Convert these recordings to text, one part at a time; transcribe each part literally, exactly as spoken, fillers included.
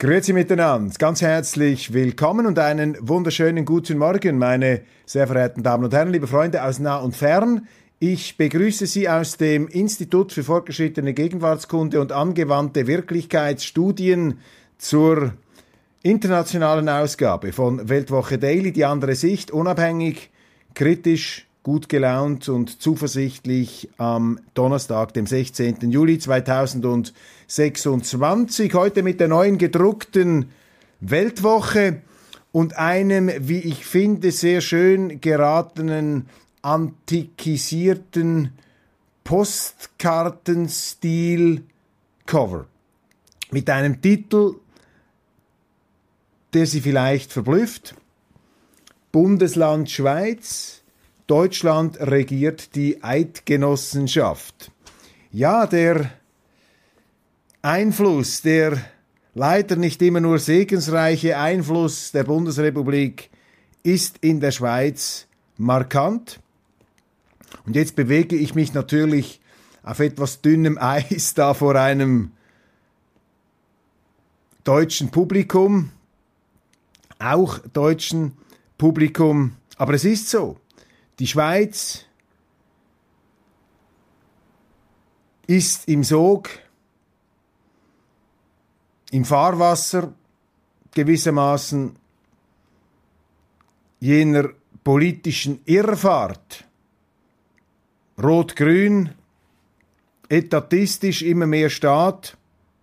Grüezi miteinander, ganz herzlich willkommen und einen wunderschönen guten Morgen, meine sehr verehrten Damen und Herren, liebe Freunde aus nah und fern. Ich begrüße Sie aus dem Institut für fortgeschrittene Gegenwartskunde und angewandte Wirklichkeitsstudien zur internationalen Ausgabe von Weltwoche Daily, die andere Sicht, unabhängig, kritisch, gut gelaunt und zuversichtlich am Donnerstag, dem sechzehnten Juli zweitausendsechsundzwanzig. Heute mit der neuen gedruckten Weltwoche und einem, wie ich finde, sehr schön geratenen, antikisierten Postkartenstil-Cover. Mit einem Titel, der Sie vielleicht verblüfft. Bundesland Schweiz. Deutschland regiert die Eidgenossenschaft. Ja, der Einfluss, der leider nicht immer nur segensreiche Einfluss der Bundesrepublik ist in der Schweiz markant. Und jetzt bewege ich mich natürlich auf etwas dünnem Eis da vor einem deutschen Publikum, auch deutschen Publikum, aber es ist so. Die Schweiz ist im Sog, im Fahrwasser gewissermaßen jener politischen Irrfahrt. Rot-Grün, etatistisch immer mehr Staat,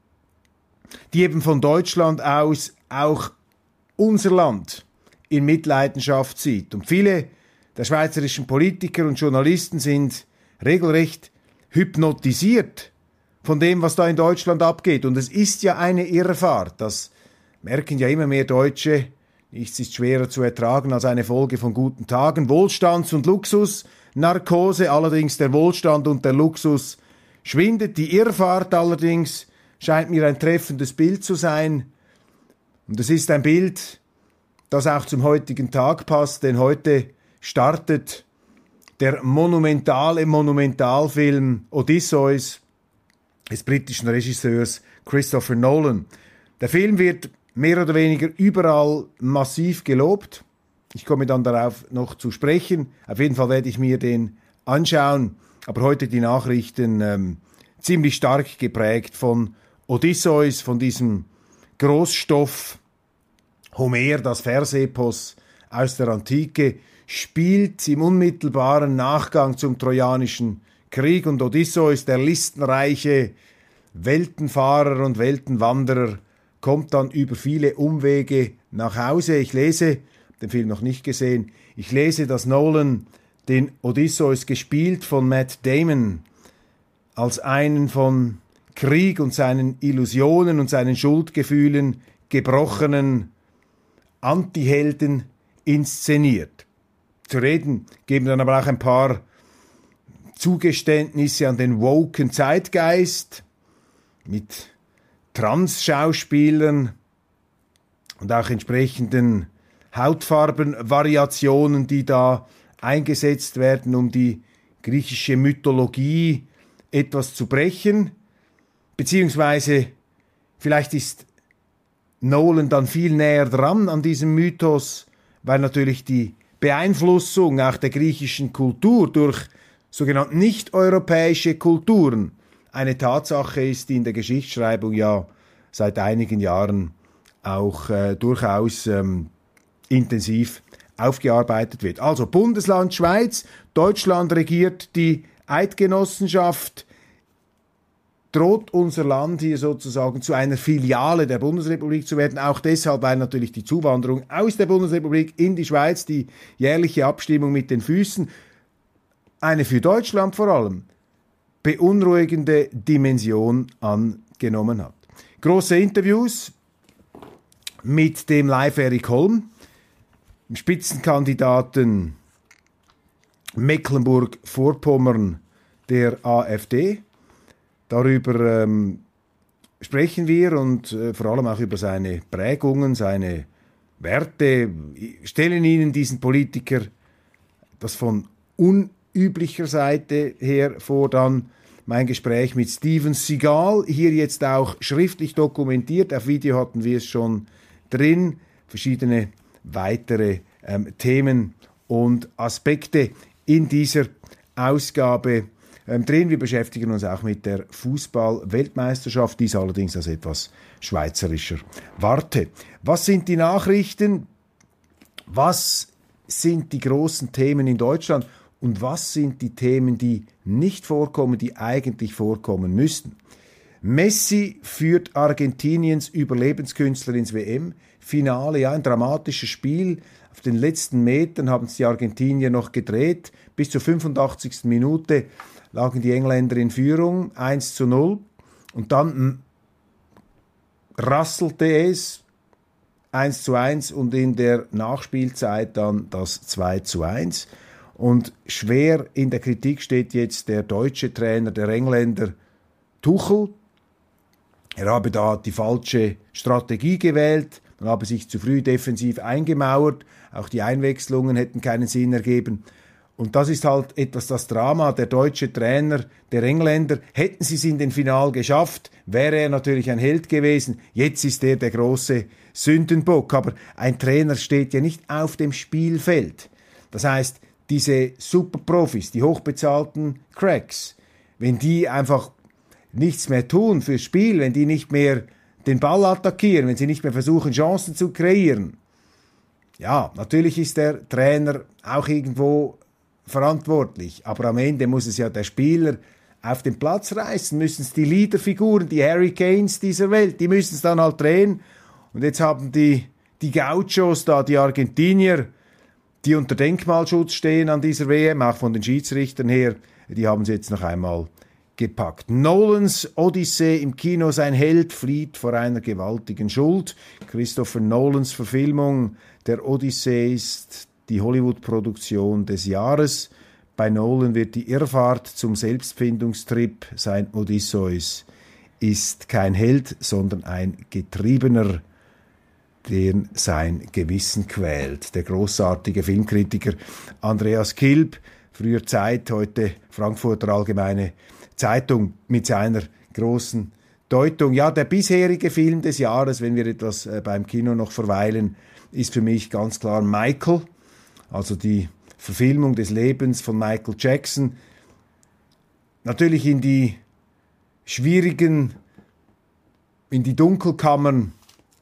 die eben von Deutschland aus auch unser Land in Mitleidenschaft zieht. Und viele der schweizerischen Politiker und Journalisten sind regelrecht hypnotisiert von dem, was da in Deutschland abgeht. Und es ist ja eine Irrfahrt. Das merken ja immer mehr Deutsche. Nichts ist schwerer zu ertragen als eine Folge von guten Tagen. Wohlstands- und Luxusnarkose. Allerdings der Wohlstand und der Luxus schwindet. Die Irrfahrt allerdings scheint mir ein treffendes Bild zu sein. Und es ist ein Bild, das auch zum heutigen Tag passt, denn heute startet der monumentale Monumentalfilm Odysseus des britischen Regisseurs Christopher Nolan. Der Film wird mehr oder weniger überall massiv gelobt. Ich komme dann darauf noch zu sprechen. Auf jeden Fall werde ich mir den anschauen. Aber heute die Nachrichten ähm, ziemlich stark geprägt von Odysseus, von diesem Großstoff Homer, das Versepos aus der Antike, spielt im unmittelbaren Nachgang zum Trojanischen Krieg und Odysseus, der listenreiche Weltenfahrer und Weltenwanderer, kommt dann über viele Umwege nach Hause. Ich lese, den Film noch nicht gesehen, ich lese, dass Nolan den Odysseus, gespielt von Matt Damon, als einen von Krieg und seinen Illusionen und seinen Schuldgefühlen gebrochenen Antihelden inszeniert. Zu reden geben dann aber auch ein paar Zugeständnisse an den woken Zeitgeist mit Trans-Schauspielern und auch entsprechenden Hautfarbenvariationen, die da eingesetzt werden, um die griechische Mythologie etwas zu brechen. Beziehungsweise vielleicht ist Nolan dann viel näher dran an diesem Mythos, weil natürlich die Beeinflussung auch der griechischen Kultur durch sogenannte nicht-europäische Kulturen eine Tatsache ist, die in der Geschichtsschreibung ja seit einigen Jahren auch äh, durchaus ähm, intensiv aufgearbeitet wird. Also Bundesland Schweiz, Deutschland regiert die Eidgenossenschaft. Droht unser Land hier sozusagen zu einer Filiale der Bundesrepublik zu werden, auch deshalb, weil natürlich die Zuwanderung aus der Bundesrepublik in die Schweiz, die jährliche Abstimmung mit den Füßen, eine für Deutschland vor allem beunruhigende Dimension angenommen hat. Große Interviews mit dem Live Erich Holm, dem Spitzenkandidaten Mecklenburg-Vorpommern der AfD. Darüber ähm, sprechen wir und äh, vor allem auch über seine Prägungen, seine Werte, stellen Ihnen diesen Politiker das von unüblicher Seite her vor. Dann mein Gespräch mit Steven Seagal, hier jetzt auch schriftlich dokumentiert. Auf Video hatten wir es schon drin. Verschiedene weitere ähm, Themen und Aspekte in dieser Ausgabe ähm, drin. Wir beschäftigen uns auch mit der Fußball-Weltmeisterschaft, dies allerdings aus etwas schweizerischer Warte. Was sind die Nachrichten? Was sind die großen Themen in Deutschland? Und was sind die Themen, die nicht vorkommen, die eigentlich vorkommen müssten? Messi führt Argentiniens Überlebenskünstler ins W M-Finale. Ja, ein dramatisches Spiel. Auf den letzten Metern haben es die Argentinier noch gedreht. Bis zur fünfundachtzigsten Minute lagen die Engländer in Führung, eins zu null. Und dann rasselte es, eins zu eins, und in der Nachspielzeit dann das zwei zu eins. Und schwer in der Kritik steht jetzt der deutsche Trainer der Engländer Tuchel. Er habe da die falsche Strategie gewählt, man habe sich zu früh defensiv eingemauert, auch die Einwechslungen hätten keinen Sinn ergeben. Und das ist halt etwas das Drama. Der deutsche Trainer der Engländer, hätten sie es in den Final geschafft, wäre er natürlich ein Held gewesen. Jetzt ist er der große Sündenbock. Aber ein Trainer steht ja nicht auf dem Spielfeld. Das heißt, diese Superprofis, die hochbezahlten Cracks, wenn die einfach nichts mehr tun fürs Spiel, wenn die nicht mehr den Ball attackieren, wenn sie nicht mehr versuchen, Chancen zu kreieren, ja, natürlich ist der Trainer auch irgendwo verantwortlich, aber am Ende muss es ja der Spieler auf den Platz reißen, müssen es die Leaderfiguren, die Harry Kanes dieser Welt, die müssen es dann halt drehen. Und jetzt haben die, die Gauchos da, die Argentinier, die unter Denkmalschutz stehen an dieser W M, auch von den Schiedsrichtern her, die haben sie jetzt noch einmal gepackt. Nolans Odyssee im Kino, sein Held flieht vor einer gewaltigen Schuld. Christopher Nolans Verfilmung der Odyssee ist die Hollywood-Produktion des Jahres. Bei Nolan wird die Irrfahrt zum Selbstfindungstrip. Sein Odysseus ist kein Held, sondern ein Getriebener, den sein Gewissen quält. Der großartige Filmkritiker Andreas Kilb, früher Zeit, heute Frankfurter Allgemeine Zeitung, mit seiner großen Deutung. Ja, der bisherige Film des Jahres, wenn wir etwas äh, beim Kino noch verweilen, ist für mich ganz klar Michael, also die Verfilmung des Lebens von Michael Jackson. Natürlich in die schwierigen, in die Dunkelkammern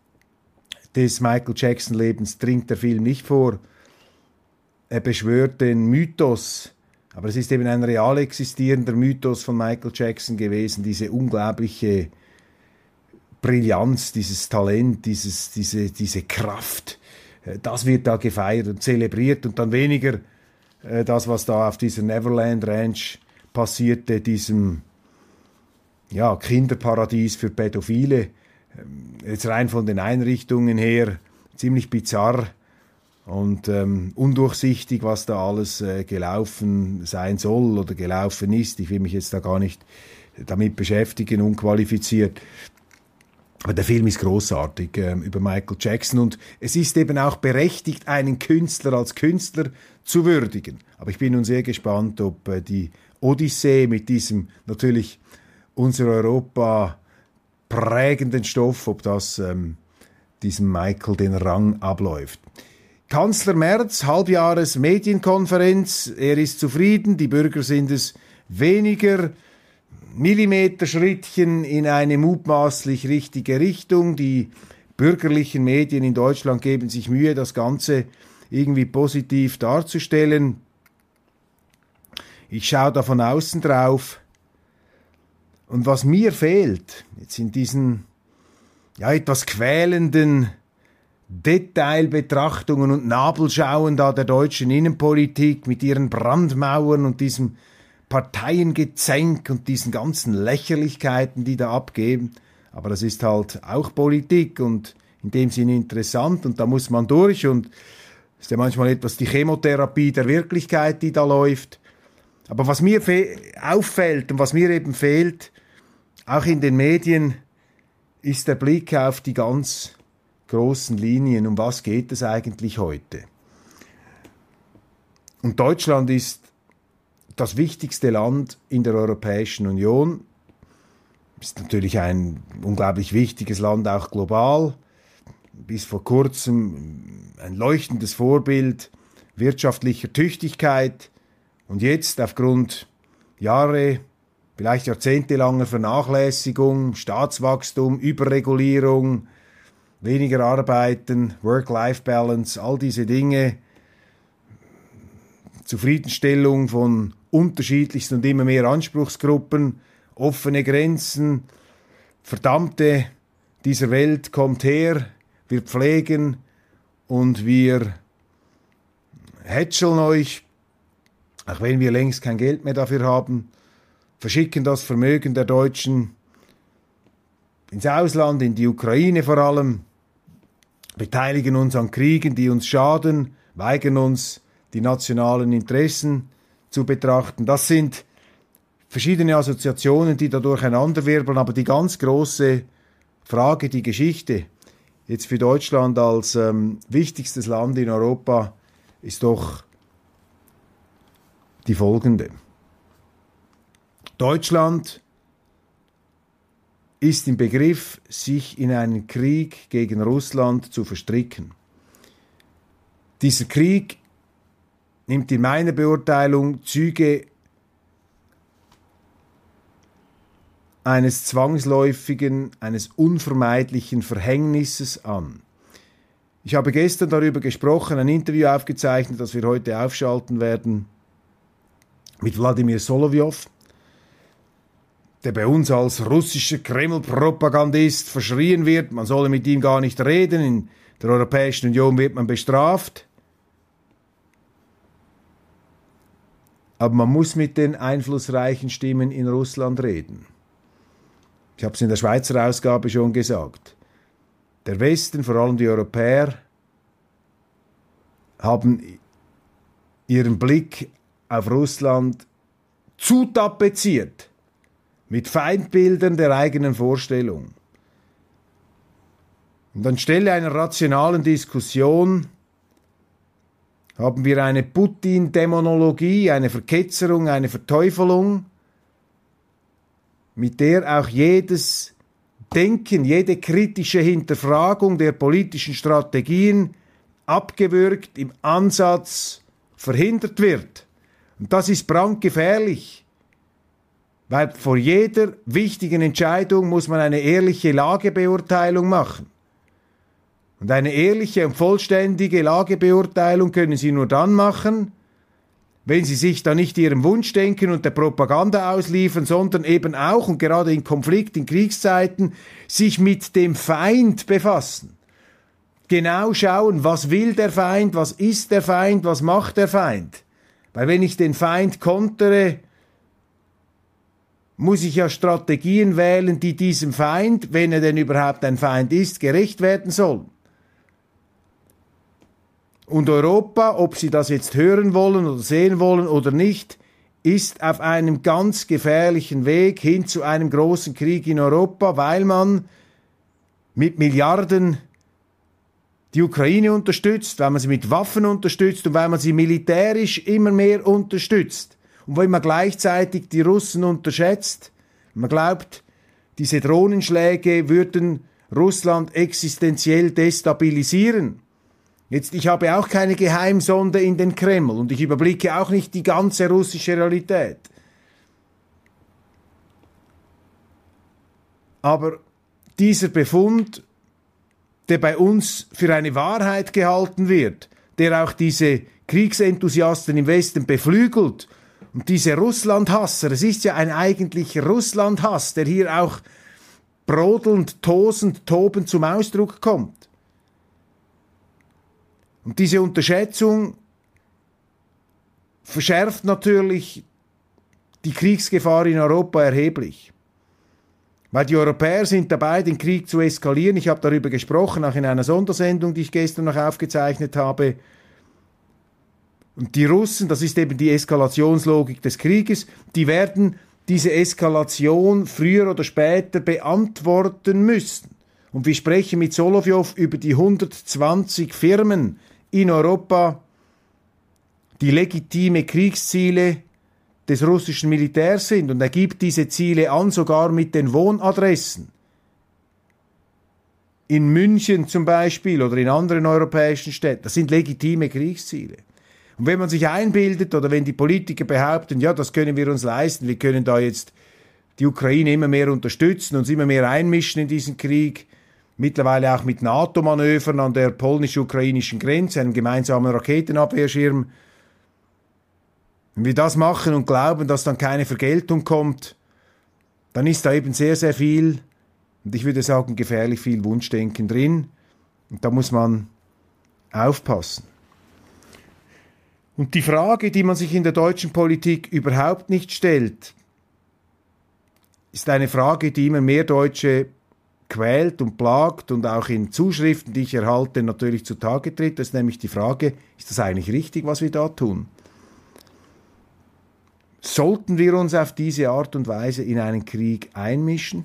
des Michael Jackson-Lebens dringt der Film nicht vor. Er beschwört den Mythos, aber es ist eben ein real existierender Mythos von Michael Jackson gewesen, diese unglaubliche Brillanz, dieses Talent, dieses, diese, diese Kraft. Das wird da gefeiert und zelebriert und dann weniger äh, das, was da auf dieser Neverland Ranch passierte, diesem ja, Kinderparadies für Pädophile. Jetzt rein von den Einrichtungen her ziemlich bizarr und ähm, undurchsichtig, was da alles äh, gelaufen sein soll oder gelaufen ist. Ich will mich jetzt da gar nicht damit beschäftigen, unqualifiziert. Aber der Film ist großartig äh, über Michael Jackson und es ist eben auch berechtigt, einen Künstler als Künstler zu würdigen. Aber ich bin nun sehr gespannt, ob äh, die Odyssee mit diesem natürlich unser Europa prägenden Stoff, ob das ähm, diesem Michael den Rang abläuft. Kanzler Merz, Halbjahres Medienkonferenz, er ist zufrieden, die Bürger sind es weniger. Millimeterschrittchen in eine mutmaßlich richtige Richtung. Die bürgerlichen Medien in Deutschland geben sich Mühe, das Ganze irgendwie positiv darzustellen. Ich schaue da von außen drauf. Und was mir fehlt, jetzt in diesen ja, etwas quälenden Detailbetrachtungen und Nabelschauen da der deutschen Innenpolitik mit ihren Brandmauern und diesem Parteiengezänk und diesen ganzen Lächerlichkeiten, die da abgeben. Aber das ist halt auch Politik und in dem Sinne interessant und da muss man durch und es ist ja manchmal etwas die Chemotherapie der Wirklichkeit, die da läuft. Aber was mir auffällt und was mir eben fehlt, auch in den Medien, ist der Blick auf die ganz großen Linien. Um was geht es eigentlich heute? Und Deutschland ist das wichtigste Land in der Europäischen Union. Ist natürlich ein unglaublich wichtiges Land, auch global. Bis vor kurzem ein leuchtendes Vorbild wirtschaftlicher Tüchtigkeit. Und jetzt aufgrund Jahre, vielleicht jahrzehntelanger Vernachlässigung, Staatswachstum, Überregulierung, weniger Arbeiten, Work-Life-Balance, all diese Dinge, Zufriedenstellung von unterschiedlichsten und immer mehr Anspruchsgruppen, offene Grenzen, Verdammte dieser Welt, kommt her, wir pflegen und wir hätscheln euch, auch wenn wir längst kein Geld mehr dafür haben, verschicken das Vermögen der Deutschen ins Ausland, in die Ukraine vor allem, beteiligen uns an Kriegen, die uns schaden, weigern uns, die nationalen Interessen zu betrachten. Das sind verschiedene Assoziationen, die da durcheinanderwirbeln, aber die ganz große Frage, die Geschichte, jetzt für Deutschland als ähm, wichtigstes Land in Europa, ist doch die folgende. Deutschland ist im Begriff, sich in einen Krieg gegen Russland zu verstricken. Dieser Krieg nimmt in meiner Beurteilung Züge eines zwangsläufigen, eines unvermeidlichen Verhängnisses an. Ich habe gestern darüber gesprochen, ein Interview aufgezeichnet, das wir heute aufschalten werden, mit Wladimir Solowjow, der bei uns als russischer Kreml-Propagandist verschrien wird, man solle mit ihm gar nicht reden, in der Europäischen Union wird man bestraft. Aber man muss mit den einflussreichen Stimmen in Russland reden. Ich habe es in der Schweizer Ausgabe schon gesagt. Der Westen, vor allem die Europäer, haben ihren Blick auf Russland zu tapeziert mit Feindbildern der eigenen Vorstellung. Und anstelle einer rationalen Diskussion haben wir eine Putin-Dämonologie, eine Verketzerung, eine Verteufelung, mit der auch jedes Denken, jede kritische Hinterfragung der politischen Strategien abgewürgt, im Ansatz verhindert wird. Und das ist brandgefährlich, weil vor jeder wichtigen Entscheidung muss man eine ehrliche Lagebeurteilung machen. Und eine ehrliche und vollständige Lagebeurteilung können Sie nur dann machen, wenn Sie sich da nicht Ihrem Wunschdenken und der Propaganda ausliefern, sondern eben auch, und gerade in Konflikt, in Kriegszeiten, sich mit dem Feind befassen. Genau schauen, was will der Feind, was ist der Feind, was macht der Feind. Weil wenn ich den Feind kontere, muss ich ja Strategien wählen, die diesem Feind, wenn er denn überhaupt ein Feind ist, gerecht werden sollen. Und Europa, ob Sie das jetzt hören wollen oder sehen wollen oder nicht, ist auf einem ganz gefährlichen Weg hin zu einem großen Krieg in Europa, weil man mit Milliarden die Ukraine unterstützt, weil man sie mit Waffen unterstützt und weil man sie militärisch immer mehr unterstützt. Und weil man gleichzeitig die Russen unterschätzt, man glaubt, diese Drohnenschläge würden Russland existenziell destabilisieren. Jetzt, ich habe auch keine Geheimsonde in den Kreml und ich überblicke auch nicht die ganze russische Realität. Aber dieser Befund, der bei uns für eine Wahrheit gehalten wird, der auch diese Kriegsenthusiasten im Westen beflügelt und diese Russlandhasser, es ist ja ein eigentlicher Russlandhass, der hier auch brodelnd, tosend, tobend zum Ausdruck kommt. Und diese Unterschätzung verschärft natürlich die Kriegsgefahr in Europa erheblich. Weil die Europäer sind dabei, den Krieg zu eskalieren. Ich habe darüber gesprochen, auch in einer Sondersendung, die ich gestern noch aufgezeichnet habe. Und die Russen, das ist eben die Eskalationslogik des Krieges, die werden diese Eskalation früher oder später beantworten müssen. Und wir sprechen mit Solowjow über die hundertzwanzig Firmen in Europa, die legitime Kriegsziele des russischen Militärs sind. Und er gibt diese Ziele an, sogar mit den Wohnadressen. In München zum Beispiel oder in anderen europäischen Städten. Das sind legitime Kriegsziele. Und wenn man sich einbildet oder wenn die Politiker behaupten, ja, das können wir uns leisten, wir können da jetzt die Ukraine immer mehr unterstützen, uns immer mehr einmischen in diesen Krieg, mittlerweile auch mit NATO-Manövern an der polnisch-ukrainischen Grenze, einem gemeinsamen Raketenabwehrschirm. Wenn wir das machen und glauben, dass dann keine Vergeltung kommt, dann ist da eben sehr, sehr viel, und ich würde sagen, gefährlich viel Wunschdenken drin. Und da muss man aufpassen. Und die Frage, die man sich in der deutschen Politik überhaupt nicht stellt, ist eine Frage, die immer mehr Deutsche quält und plagt und auch in Zuschriften, die ich erhalte, natürlich zutage tritt. Das ist nämlich die Frage, ist das eigentlich richtig, was wir da tun? Sollten wir uns auf diese Art und Weise in einen Krieg einmischen?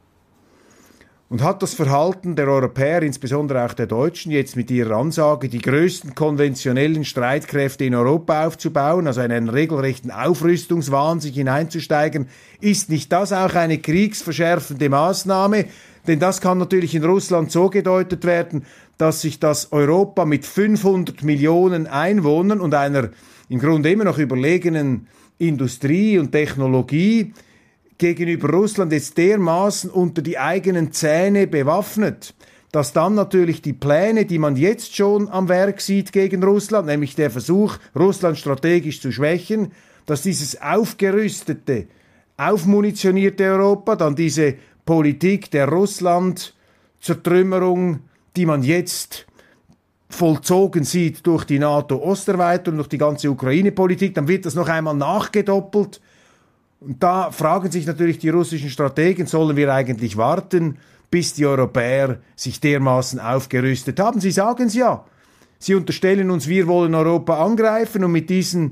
Und hat das Verhalten der Europäer, insbesondere auch der Deutschen, jetzt mit ihrer Ansage, die größten konventionellen Streitkräfte in Europa aufzubauen, also in einen regelrechten Aufrüstungswahn sich hineinzusteigen, ist nicht das auch eine kriegsverschärfende Maßnahme? Denn das kann natürlich in Russland so gedeutet werden, dass sich das Europa mit fünfhundert Millionen Einwohnern und einer im Grunde immer noch überlegenen Industrie und Technologie gegenüber Russland jetzt dermaßen unter die eigenen Zähne bewaffnet, dass dann natürlich die Pläne, die man jetzt schon am Werk sieht gegen Russland, nämlich der Versuch, Russland strategisch zu schwächen, dass dieses aufgerüstete, aufmunitionierte Europa, dann diese Politik der Russland-Zertrümmerung, die man jetzt vollzogen sieht durch die NATO-Osterweiterung, durch die ganze Ukraine-Politik, dann wird das noch einmal nachgedoppelt. Und da fragen sich natürlich die russischen Strategen, sollen wir eigentlich warten, bis die Europäer sich dermaßen aufgerüstet haben? Sie sagen es ja. Sie unterstellen uns, wir wollen Europa angreifen, und mit diesen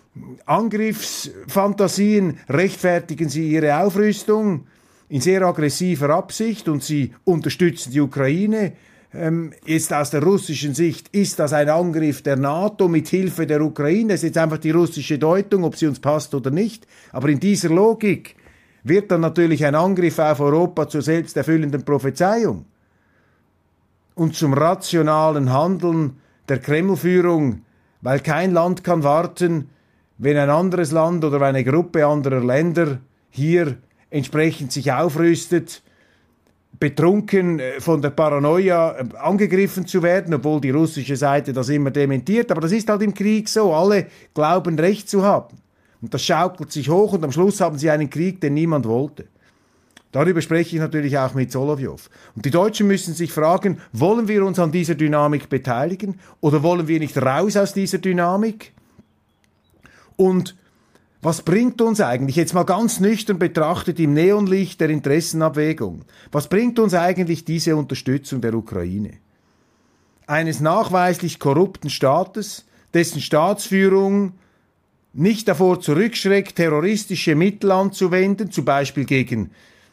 Angriffsfantasien rechtfertigen sie ihre Aufrüstung in sehr aggressiver Absicht, und sie unterstützen die Ukraine. Ähm, jetzt aus der russischen Sicht ist das ein Angriff der NATO mit Hilfe der Ukraine. Das ist jetzt einfach die russische Deutung, ob sie uns passt oder nicht. Aber in dieser Logik wird dann natürlich ein Angriff auf Europa zur selbsterfüllenden Prophezeiung und zum rationalen Handeln der Kremlführung, weil kein Land kann warten, wenn ein anderes Land oder eine Gruppe anderer Länder hier entsprechend sich aufrüstet, betrunken von der Paranoia angegriffen zu werden, obwohl die russische Seite das immer dementiert. Aber das ist halt im Krieg so. Alle glauben, Recht zu haben. Und das schaukelt sich hoch, und am Schluss haben sie einen Krieg, den niemand wollte. Darüber spreche ich natürlich auch mit Solowjow. Und die Deutschen müssen sich fragen, wollen wir uns an dieser Dynamik beteiligen oder wollen wir nicht raus aus dieser Dynamik? Und was bringt uns eigentlich, jetzt mal ganz nüchtern betrachtet im Neonlicht der Interessenabwägung, was bringt uns eigentlich diese Unterstützung der Ukraine? Eines nachweislich korrupten Staates, dessen Staatsführung nicht davor zurückschreckt, terroristische Mittel anzuwenden, zum Beispiel gegen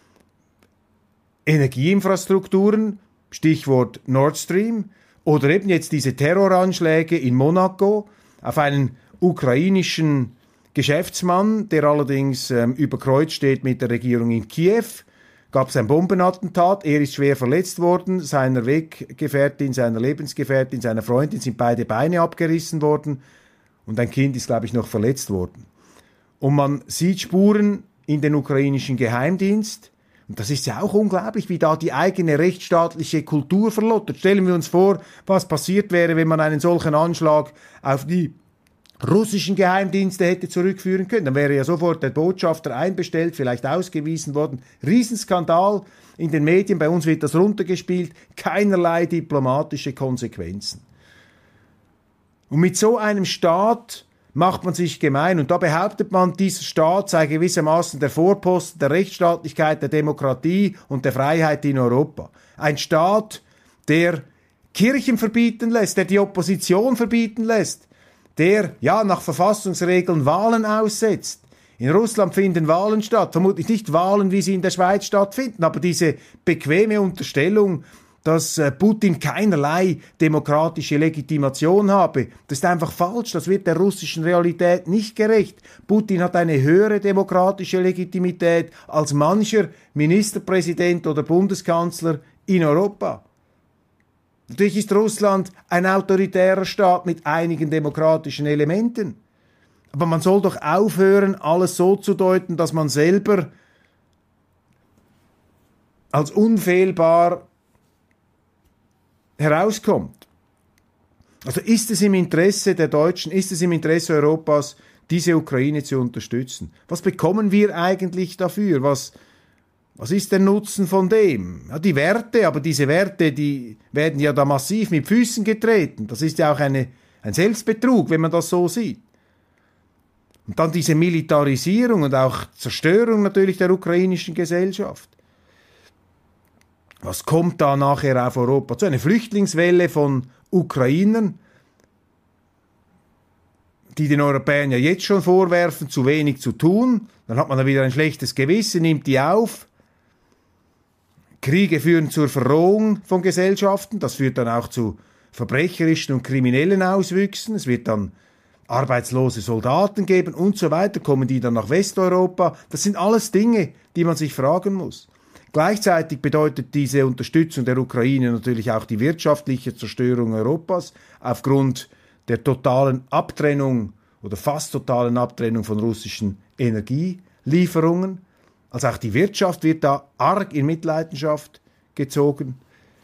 Energieinfrastrukturen, Stichwort Nord Stream, oder eben jetzt diese Terroranschläge in Monaco auf einen ukrainischen Geschäftsmann, der allerdings ähm, überkreuzt steht mit der Regierung in Kiew. Gab es ein Bombenattentat, er ist schwer verletzt worden, seiner Weggefährtin, seiner Lebensgefährtin, seiner Freundin sind beide Beine abgerissen worden und ein Kind ist, glaube ich, noch verletzt worden. Und man sieht Spuren in den ukrainischen Geheimdienst, und das ist ja auch unglaublich, wie da die eigene rechtsstaatliche Kultur verlottert. Stellen wir uns vor, was passiert wäre, wenn man einen solchen Anschlag auf die russischen Geheimdienste hätte zurückführen können. Dann wäre ja sofort der Botschafter einbestellt, vielleicht ausgewiesen worden. Riesenskandal in den Medien, bei uns wird das runtergespielt, keinerlei diplomatische Konsequenzen. Und mit so einem Staat macht man sich gemein, und da behauptet man, dieser Staat sei gewissermaßen der Vorposten der Rechtsstaatlichkeit, der Demokratie und der Freiheit in Europa. Ein Staat, der Kirchen verbieten lässt, der die Opposition verbieten lässt, der ja nach Verfassungsregeln Wahlen aussetzt. In Russland finden Wahlen statt, vermutlich nicht Wahlen, wie sie in der Schweiz stattfinden, aber diese bequeme Unterstellung, dass Putin keinerlei demokratische Legitimation habe. Das ist einfach falsch. Das wird der russischen Realität nicht gerecht. Putin hat eine höhere demokratische Legitimität als mancher Ministerpräsident oder Bundeskanzler in Europa. Natürlich ist Russland ein autoritärer Staat mit einigen demokratischen Elementen. Aber man soll doch aufhören, alles so zu deuten, dass man selber als unfehlbar herauskommt. Also ist es im Interesse der Deutschen, ist es im Interesse Europas, diese Ukraine zu unterstützen? Was bekommen wir eigentlich dafür? Was, was ist der Nutzen von dem? Ja, die Werte, aber diese Werte, die werden ja da massiv mit Füßen getreten. Das ist ja auch eine, ein Selbstbetrug, wenn man das so sieht. Und dann diese Militarisierung und auch Zerstörung natürlich der ukrainischen Gesellschaft. Was kommt da nachher auf Europa? Zu einer Flüchtlingswelle von Ukrainern, die den Europäern ja jetzt schon vorwerfen, zu wenig zu tun. Dann hat man da wieder ein schlechtes Gewissen, nimmt die auf. Kriege führen zur Verrohung von Gesellschaften. Das führt dann auch zu verbrecherischen und kriminellen Auswüchsen. Es wird dann arbeitslose Soldaten geben und so weiter. Kommen die dann nach Westeuropa? Das sind alles Dinge, die man sich fragen muss. Gleichzeitig bedeutet diese Unterstützung der Ukraine natürlich auch die wirtschaftliche Zerstörung Europas aufgrund der totalen Abtrennung oder fast totalen Abtrennung von russischen Energielieferungen. Also auch die Wirtschaft wird da arg in Mitleidenschaft gezogen.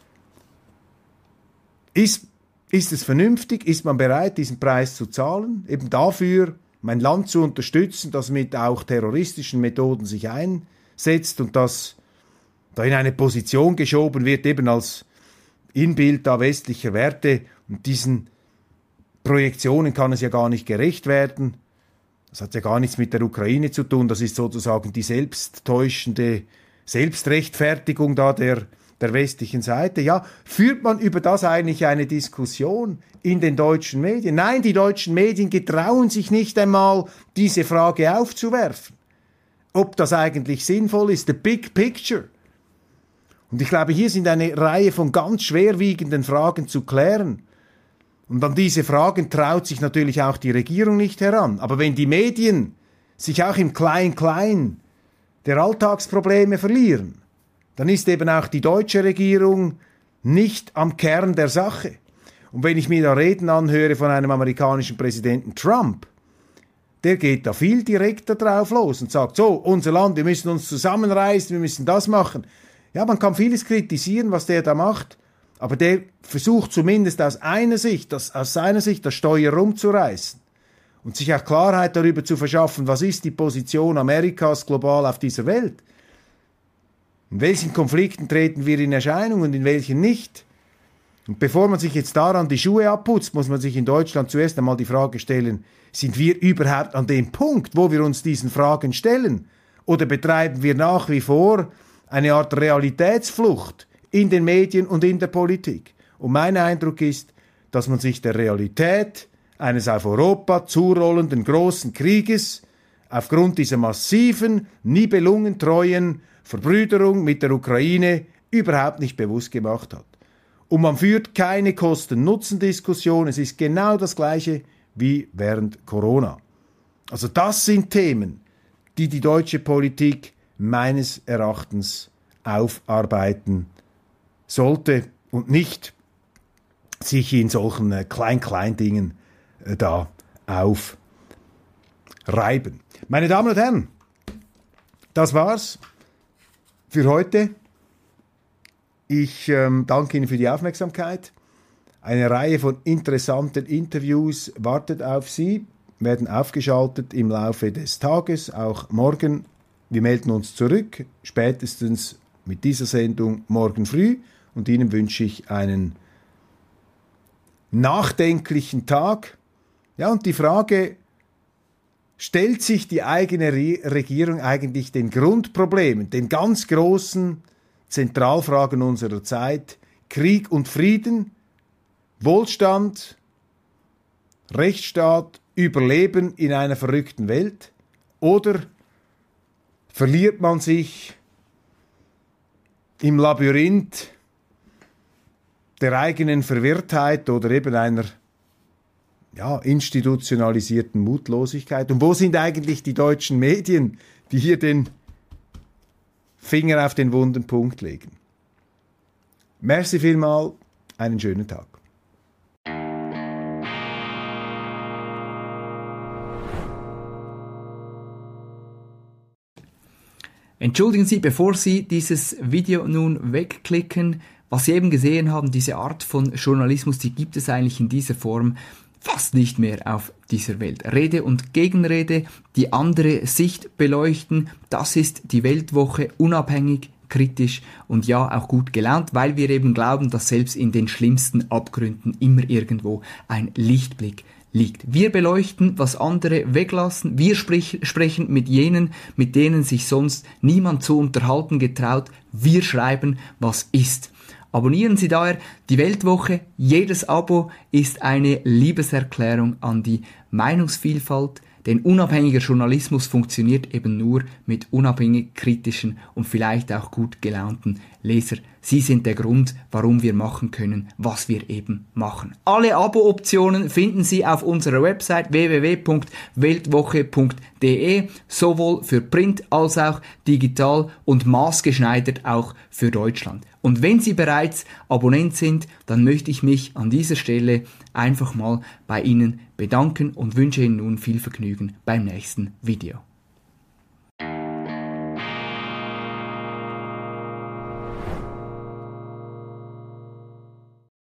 Ist, ist es vernünftig? Ist man bereit, diesen Preis zu zahlen? Eben dafür, mein Land zu unterstützen, das mit auch terroristischen Methoden sich einsetzt und das da in eine Position geschoben wird, eben als Inbild da westlicher Werte. Und diesen Projektionen kann es ja gar nicht gerecht werden. Das hat ja gar nichts mit der Ukraine zu tun. Das ist sozusagen die selbsttäuschende Selbstrechtfertigung da der, der westlichen Seite. Ja, führt man über das eigentlich eine Diskussion in den deutschen Medien? Nein, die deutschen Medien getrauen sich nicht einmal, diese Frage aufzuwerfen. Ob das eigentlich sinnvoll ist, the big picture. Und ich glaube, hier sind eine Reihe von ganz schwerwiegenden Fragen zu klären. Und an diese Fragen traut sich natürlich auch die Regierung nicht heran. Aber wenn die Medien sich auch im Klein-Klein der Alltagsprobleme verlieren, dann ist eben auch die deutsche Regierung nicht am Kern der Sache. Und wenn ich mir da Reden anhöre von einem amerikanischen Präsidenten Trump, der geht da viel direkter drauf los und sagt, so, unser Land, wir müssen uns zusammenreißen, wir müssen das machen. Ja, man kann vieles kritisieren, was der da macht, aber der versucht zumindest aus einer Sicht, das, aus seiner Sicht das Steuer rumzureißen und sich auch Klarheit darüber zu verschaffen, was ist die Position Amerikas global auf dieser Welt. In welchen Konflikten treten wir in Erscheinung und in welchen nicht? Und bevor man sich jetzt daran die Schuhe abputzt, muss man sich in Deutschland zuerst einmal die Frage stellen, sind wir überhaupt an dem Punkt, wo wir uns diesen Fragen stellen? Oder betreiben wir nach wie vor eine Art Realitätsflucht in den Medien und in der Politik? Und mein Eindruck ist, dass man sich der Realität eines auf Europa zurollenden großen Krieges aufgrund dieser massiven, nibelungentreuen Verbrüderung mit der Ukraine überhaupt nicht bewusst gemacht hat. Und man führt keine Kosten-Nutzen-Diskussion. Es ist genau das Gleiche wie während Corona. Also das sind Themen, die die deutsche Politik meines Erachtens aufarbeiten sollte und nicht sich in solchen äh, Klein-Klein-Dingen äh, da aufreiben. Meine Damen und Herren, das war's für heute. Ich ähm, danke Ihnen für die Aufmerksamkeit. Eine Reihe von interessanten Interviews wartet auf Sie, werden aufgeschaltet im Laufe des Tages, auch morgen. Wir melden uns zurück, spätestens mit dieser Sendung morgen früh. Und Ihnen wünsche ich einen nachdenklichen Tag. Ja, und die Frage, stellt sich die eigene Re- Regierung eigentlich den Grundproblemen, den ganz großen Zentralfragen unserer Zeit, Krieg und Frieden, Wohlstand, Rechtsstaat, Überleben in einer verrückten Welt? Oder verliert man sich im Labyrinth der eigenen Verwirrtheit oder eben einer ja, institutionalisierten Mutlosigkeit? Und wo sind eigentlich die deutschen Medien, die hier den Finger auf den wunden Punkt legen? Merci vielmal, einen schönen Tag. Entschuldigen Sie, bevor Sie dieses Video nun wegklicken, was Sie eben gesehen haben, diese Art von Journalismus, die gibt es eigentlich in dieser Form fast nicht mehr auf dieser Welt. Rede und Gegenrede, die andere Sicht beleuchten, das ist die Weltwoche, unabhängig, kritisch und ja auch gut gelaunt, weil wir eben glauben, dass selbst in den schlimmsten Abgründen immer irgendwo ein Lichtblick liegt. Wir beleuchten, was andere weglassen. Wir sprich, sprechen mit jenen, mit denen sich sonst niemand zu unterhalten getraut. Wir schreiben, was ist. Abonnieren Sie daher die Weltwoche. Jedes Abo ist eine Liebeserklärung an die Meinungsvielfalt. Denn unabhängiger Journalismus funktioniert eben nur mit unabhängig kritischen und vielleicht auch gut gelaunten Leser. Sie sind der Grund, warum wir machen können, was wir eben machen. Alle Abo-Optionen finden Sie auf unserer Website w w w punkt weltwoche punkt d e, sowohl für Print als auch digital und maßgeschneidert auch für Deutschland. Und wenn Sie bereits Abonnent sind, dann möchte ich mich an dieser Stelle einfach mal bei Ihnen bedanken und wünsche Ihnen nun viel Vergnügen beim nächsten Video.